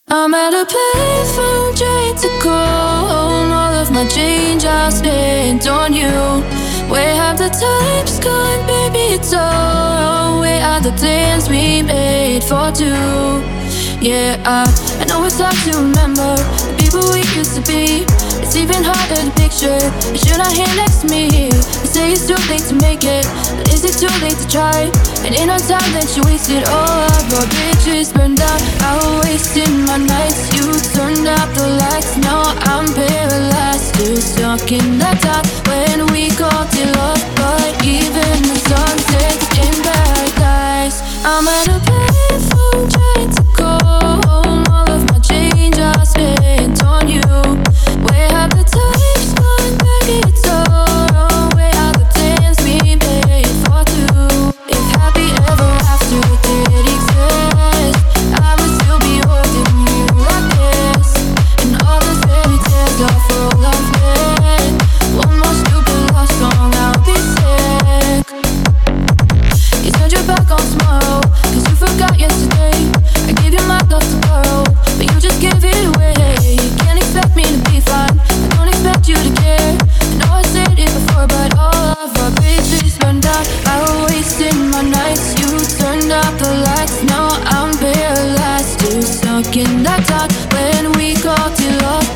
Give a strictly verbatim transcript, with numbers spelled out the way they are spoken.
I'm at a payphone trying to call home. All of my change I spent on you. Where have the times gone, baby? It's all where are the plans we made for two? Yeah, I, I know it's hard to remember the people we used to be. It's even harder to picture but you're not here next to me. You say it's too late to make it, but is it too late to try? And in our time that you wasted, all of our bridges burned out. I wasted my nights, you turned out the lights. Now I'm paralyzed, still stuck in that time when we called it love. But even the sun sets in paradise. I'm at a payphone trying to call home. All of my change I spent on you. Where have the times gone, baby? It's all wrong. Where are the plans we made for two? If happy ever after did exist, I would still be holding you like this. And all the fairy tales are full of it. One more stupid love song, I'll be sick. You turned your back on tomorrow, cause you forgot yesterday. I gave you my love to borrow, but you just gave it away. You can't expect me to be fine, I don't expect you to care. I know I said it before, but all of our bridges burned out. I wasted my nights, you turned out the lights. Now I'm paralyzed, still stuck in that time when we called it love.